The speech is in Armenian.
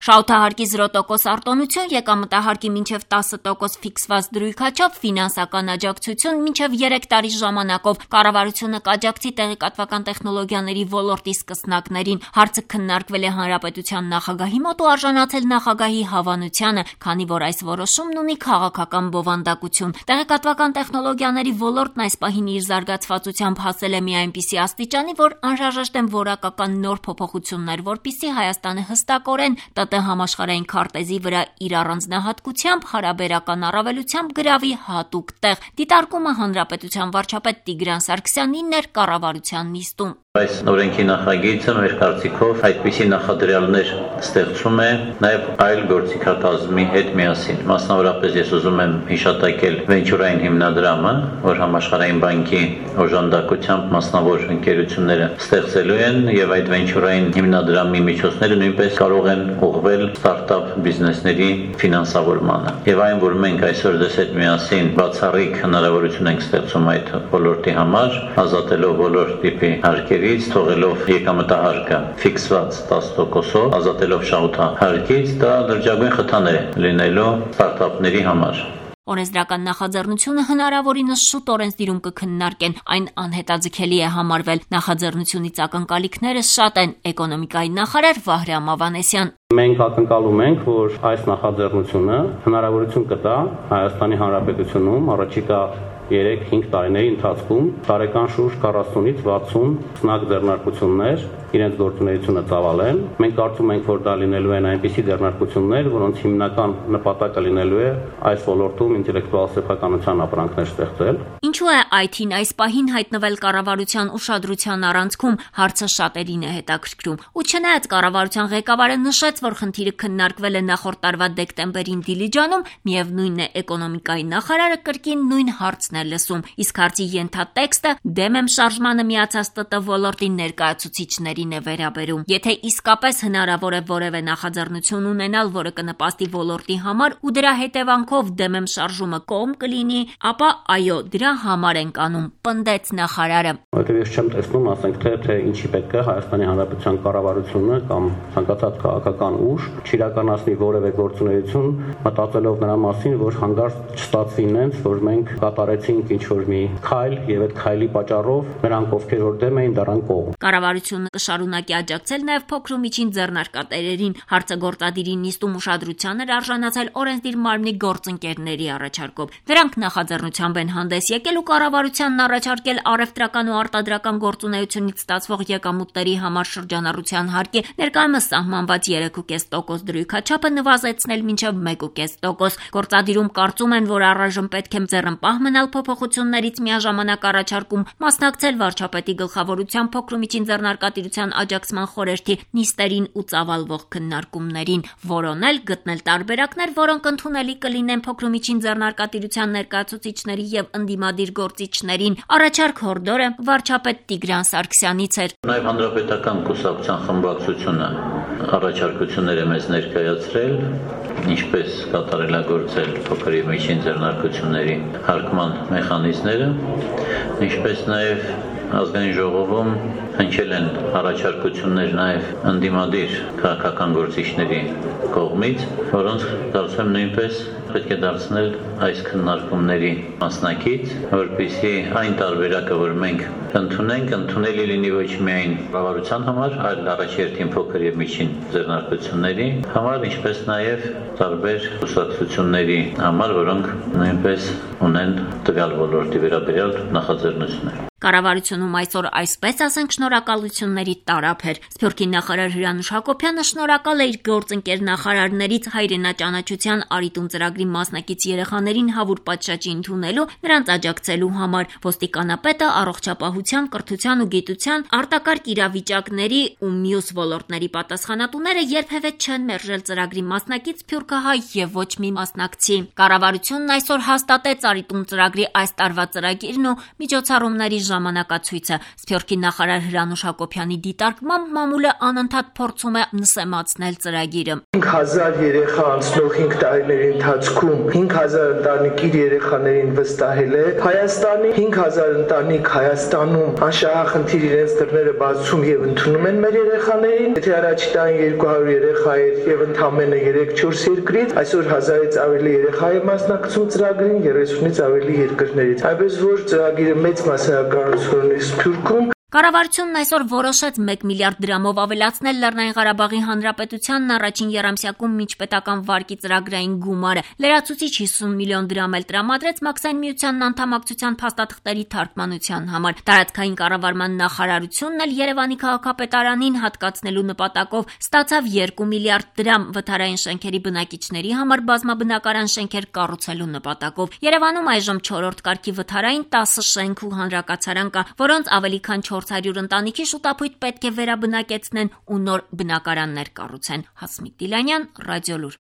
Շահութահարկի 0% արտոնություն, եկամտահարկի մինչև 10% ֆիքսված դրույքաչափ, ֆինանսական աջակցություն մինչև 3 տարի ժամանակով, կառավարությունը կաջակցի տեղեկատվական տեխնոլոգիաների ոլորտի սկսնակներին։ Հարցը քննարկվել է Հանրապետության նախագահի մոտ ու արժանացել նախագահի հավանությանը, քանի որ այս որոշումն ունի քաղաքական բովանդակություն։ Տեղեկատվական տեխնոլոգիաների ոլորտն այս պահին իր զարգացվածությամբ հասել է մի այնպիսի աստիճանի, որ անհրաժեշտ են որակական նոր փոփոխություններ, որպեսզի Հայաստանը հստակորեն ՏՏ համաշխարհային քարտեզի վրա իր առանձնահատկությամբ, հարաբերական առավելությամբ գրավի հատուկ տեղ։ Դիտարկումը Հանրապետության վարչապետ Տիգրան Սարգսյանինն էր կառավարության նիստում։ Այս օրենքի նախագիծը մեր կարծիքով այդպիսի նախադրյալներ ստեղծում է նաև այլ գործիքակազմի հետ միասին։ Մասնավորապես ես ուզում եմ հիշատակել վենչուրային հիմնադրամը, որ համաշխարհային բանկի օժանդակությամբ մասնավոր ընկերությունները ստեղծելու են, եւ այդ վենչուրային հիմնադրամի միջոցները նույնպես կարող են ուղղվել ստարտափ բիզնեսների ֆինանսավորմանը։ Եվ այն, որ մենք այսօր դες հետ միասին բացառիկ հնարավորություն ենք ստեղծում այդ ոլորտի համար, ազատելով բոլոր տիպի հարկերից, թողելով եկամտահարկը ֆիքսված 10%-ով, ազատելով շահութահարկից, դա լրջագույն խթան է լինելու ստարտափների համար։ Օրենսդրական նախաձեռնությունը հնարավորինս շուտ օրենսդիրում կքննարկեն, այն անհետաձգելի է համարվել։ Նախաձեռնությունից ակնկալիքները շատ են, էկոնոմիկայի նախարար Վահրամ Ավանեսյան։ Մենք ակնկալում ենք, որ այս նախաձեռնությունը հնարավորություն կտա Հայաստանի Հանրապետությունում առաջիկա 3-5 տարիների ընթացքում տարեկան շուրջ 40-ից 60 սնակ ձեռնարկություններ իրենց գործունեությունը ծավալեն։ Մենք կարծում ենք, որ դա լինելու են այնպիսի ձեռնարկություններ, որոնց հիմնական նպատակը լինելու է այս ոլորտում ինտելեկտուալ սեփականության ապրանքներ ստեղծել։ Ինչու է IT-ն այս պահին հայտնվել կառավարության ուշադրության առանցքում, հարցը շատերին է հետաքրքրում։ Ու չնայած կառավարության ղեկավարը նշեց, որ խնդիրը քննարկվել է նախորդ տարվա դեկտեմբերին Դիլիջանում, միևնույնն է էկոնոմիկայի նախարարը կրկին նույն հարցն է լսում, իսկ հարցի ենթատեքստը դեմ եմ շարժմանը միացած ՏՏ ոլորտի ներկայացուցիչներին է վերաբերում։ Եթե իսկապես հնարավոր է որևէ նախաձեռնություն ունենալ, որը կնպաստի ոլորտի համար ու դրա հետևանքով դեմ եմ շարժումը կողմ կլինի, ապա այո, դրա համար ենք անում, պնդեց նախարարը։ Որտեղ ես չեմ տեսնում, ասենք թե ինչի պետք է Հայաստանի Հանրապետության կառավարությունը կամ ցանկացած քաղաքական ուժ չիրականացնի որևէ գործունեություն, մտածելով նրա մասին, որ հանգարց չստացվի ինձ, որ մենք կատարեցինք ինչ-որ մի քայլ եւ այդ քայլի պատճառով նրանք, ովքեր որ դեմ էին, դառան կողմ։ Կառավարությունը կշարունակի աջակցել նաև փոքր ու միջին ձեռնարկատերերին։ Հարցը գործադիրի նիստում ուշադրության էր արժանացել օրենսդիր մարմնի գործընկերների առաջարկով։ Նրանք նախաձեռնությամբ են հանդես եկել ու կառավարությանն առաջարկել առևտրական ու արտադրական գործունեությունից ստացվող եկամուտների համար շրջանառության հարկի ներկայումս սահմանված 3.5% դրույքաչափը նվազեցնել մինչև 1.5%։ Գործադիրում կարծում են, որ առայժմ պետք է ձեռնպահ մնալ փոփոխություններից միաժամանակ առաջարկում մասնակցել վարչապետի գլխավորությամբ փոքր ու միջին ձեռնարկատիրության աջակցման խորհրդի նիստերին ու ծավալվող քննարկումներին, որոնել, գտնել տարբերակներ, որոնք ընդունելի կլինեն փոքր ու միջին ձեռնարկատիրության ներկայացուցիչների եւ ընդդիմադիր գործիչներին։ Առաջարկ հորդորը վարչապետ Տիգրան Սարգսյանից էր։ Նաև հանրապետական կուսակցության խմբակցությունը առաջարկություններ է մեզ ներկայացրել, ինչպես կատարելագործել փոքր ու միջին ձեռնարկությունների հարկման մեխանիզմները, ինչպես նաև ազգային ժողովում հնչել են առաջարկություններ նաև ընդդիմադիր քաղաքական գործիչների կողմից, որոնց կարծում եմ նույնպես պետք է դարձնել այս քննարկումների մասնակից, որպեսզի այն տարբերակը, որ մենք ընդունենք, ընդունելի լինի ոչ միայն կառավարության համար, այլ առաջերտին փոքր եւ միջին ձեռնարկությունների համար, ինչպես նաև տարբեր կուսակցությունների համար, որոնք նույնպես ունեն տվյալ ոլորտի վերաբերյալ նախաձեռնություններ։ Կառավարությունում այսօր այսպես ասենք շնորհակալությունների տարափ էր։ Սփյուռքի նախարար Հրանուշ Հակոբյանը շնորհակալ է իր գործընկեր նախարարներից հայրենաճանաչության Արիտուն ծրագրի մասնակից երեխաներին հավուր պատշաճի ընդունելու, նրանց աջակցելու համար։ Ոստիկանապետը առողջապահության, կրթության ու գիտության, արտակարգ իրավիճակների ու մյուս ոլորտների պատասխանատուները երբևէ չեն մերժել ծրագրի մասնակից սփյուռքահայ եւ ոչ մի մասնակցի։ Կառավարությունն այսօր հաստատեց Արիտուն ծրագրի այս տարվա ծրագիրն ու միջոցառումների ժամանակացույցը։ Սփյուռքի նախարար Հրանուշ Հակոբյանի դիտարկմամբ մամուլը անընդհատ փորձում է նսեմացնել ծրագիրը։ 5000 երեխա անցնող 5 տարիների ընթացքում 5000 ընտանիք իր երեխաներին վստահել է։ Հայաստանի 5000 ընտանիք Հայաստանում անշահախնդիր իրենց դռները բացում եւ ընդունում են մեր երեխաներին։ Եթե առաջի տարին 200 երեխա էր եւ ընդամենը 3-4 երկրից, այսօր 1000-ից ավելի երեխա է մասնակցում ծրագրին 30-ից ավելի երկրներից։ Այնպես որ ծրագիրը մեծ մասսայականություն ունի Սփյուռքում։ Կառավարությունն այսօր որոշեց 1 միլիարդ դրամով ավելացնել Լեռնային Ղարաբաղի Հանրապետությանն առաջին եռամսյակում միջպետական վարկի ծրագրային գումարը։ Լրացուցիչ 50 միլիոն դրամ էլ տրամադրեց Մաքսային միությանն անդամակցության փաստաթղթերի թարգմանության համար։ Տարածքային կառավարման նախարարությունն էլ Երևանի քաղաքապետարանին հատկացնելու նպատակով ստացավ 2 միլիարդ դրամ վթարային շենքերի բնակիչների համար բազմաբնակարան շենքեր կառուցելու նպատակով։ Երևանում այժմ 4-րդ կարգի վթարային 10 շենք ու հանրակացարան կա, որոնց ավելի քան 400 ընտանիքի շուտապույտ պետք է վերաբնակեցնեն ու նոր բնակարաններ կառուցեն։ Հասմիկ Դիլանյան, Ռադիոլուր։